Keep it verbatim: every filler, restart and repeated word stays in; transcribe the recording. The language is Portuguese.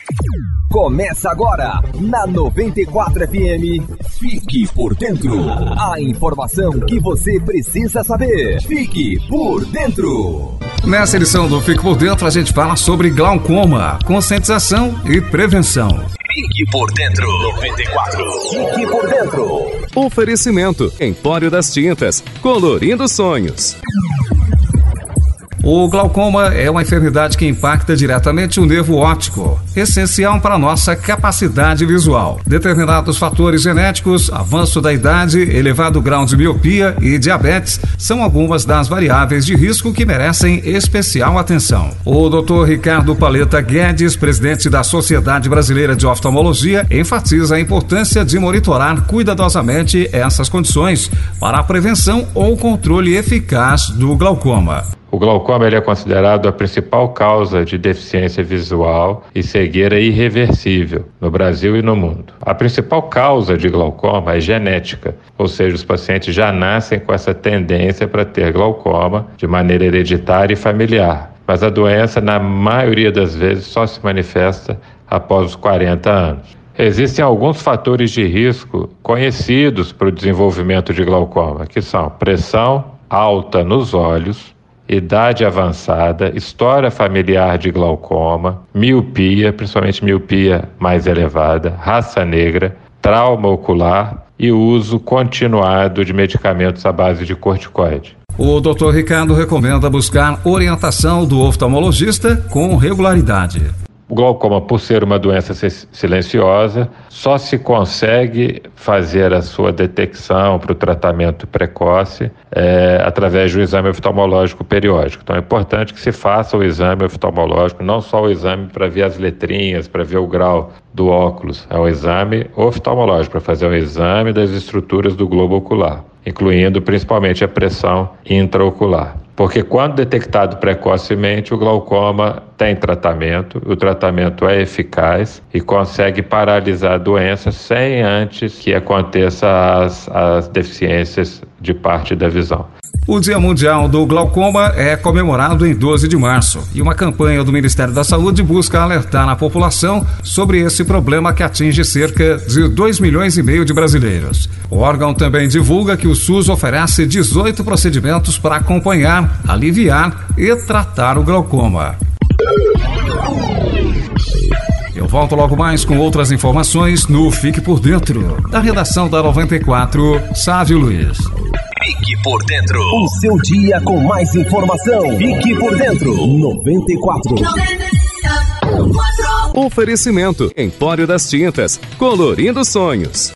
Começa agora, na noventa e quatro F M, Fique por Dentro. A informação que você precisa saber. Fique por Dentro. Nessa edição do Fique por Dentro, a gente fala sobre glaucoma, conscientização e prevenção. Fique por Dentro. noventa e quatro. Fique por Dentro. Oferecimento: Empório das Tintas, colorindo sonhos. O glaucoma é uma enfermidade que impacta diretamente o nervo óptico, essencial para a nossa capacidade visual. Determinados fatores genéticos, avanço da idade, elevado grau de miopia e diabetes são algumas das variáveis de risco que merecem especial atenção. O doutor Ricardo Paleta Guedes, presidente da Sociedade Brasileira de Oftalmologia, enfatiza a importância de monitorar cuidadosamente essas condições para a prevenção ou controle eficaz do glaucoma. O glaucoma ele é considerado a principal causa de deficiência visual e cegueira irreversível no Brasil e no mundo. A principal causa de glaucoma é genética, ou seja, os pacientes já nascem com essa tendência para ter glaucoma de maneira hereditária e familiar. Mas a doença, na maioria das vezes, só se manifesta após os quarenta anos. Existem alguns fatores de risco conhecidos para o desenvolvimento de glaucoma, que são pressão alta nos olhos, idade avançada, história familiar de glaucoma, miopia, principalmente miopia mais elevada, raça negra, trauma ocular e uso continuado de medicamentos à base de corticoide. O doutor Ricardo recomenda buscar orientação do oftalmologista com regularidade. O glaucoma, por ser uma doença silenciosa, só se consegue fazer a sua detecção para o tratamento precoce é, através do exame oftalmológico periódico. Então é importante que se faça o exame oftalmológico, não só o exame para ver as letrinhas, para ver o grau do óculos, é um exame oftalmológico para fazer o exame das estruturas do globo ocular, incluindo principalmente a pressão intraocular. Porque quando detectado precocemente, o glaucoma tem tratamento, o tratamento é eficaz e consegue paralisar a doença sem antes que aconteça as, as deficiências de parte da visão. O Dia Mundial do Glaucoma é comemorado em doze de março e uma campanha do Ministério da Saúde busca alertar a população sobre esse problema que atinge cerca de dois milhões e meio de brasileiros. O órgão também divulga que o SUS oferece dezoito procedimentos para acompanhar, aliviar e tratar o glaucoma. Eu volto logo mais com outras informações no Fique por Dentro, da redação da noventa e quatro, Sávio Luiz. Fique por Dentro. O seu dia com mais informação. Fique por Dentro. noventa e quatro. Oferecimento: Empório das Tintas, colorindo sonhos.